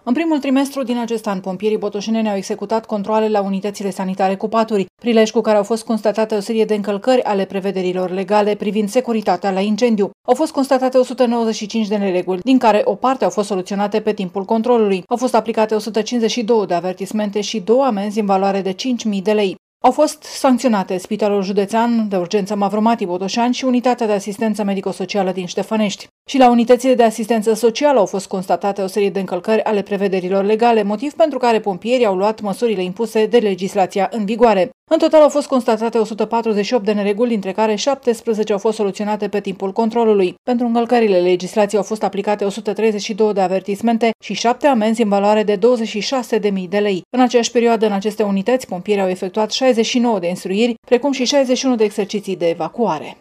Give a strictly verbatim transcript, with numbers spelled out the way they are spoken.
În primul trimestru din acest an, pompierii botoșeneni au executat controale la unitățile sanitare cu paturi, prilej cu care au fost constatate o serie de încălcări ale prevederilor legale privind securitatea la incendiu. Au fost constatate o sută nouăzeci și cinci de nereguli, din care o parte au fost soluționate pe timpul controlului. Au fost aplicate o sută cincizeci și două de avertismente și două amenzi în valoare de cinci mii de lei. Au fost sancționate Spitalul Județean de Urgență Mavromati Botoșani și Unitatea de Asistență Medico-Socială din Ștefănești. Și la unitățile de asistență socială au fost constatate o serie de încălcări ale prevederilor legale, motiv pentru care pompierii au luat măsurile impuse de legislația în vigoare. În total au fost constatate o sută patruzeci și opt de nereguli, dintre care șaptesprezece au fost soluționate pe timpul controlului. Pentru încălcările legislației au fost aplicate o sută treizeci și două de avertismente și șapte amenzi în valoare de douăzeci și șase de mii de lei. În aceeași perioadă, în aceste unități, pompierii au efectuat șaizeci și nouă de instruiri, precum și șaizeci și unu de exerciții de evacuare.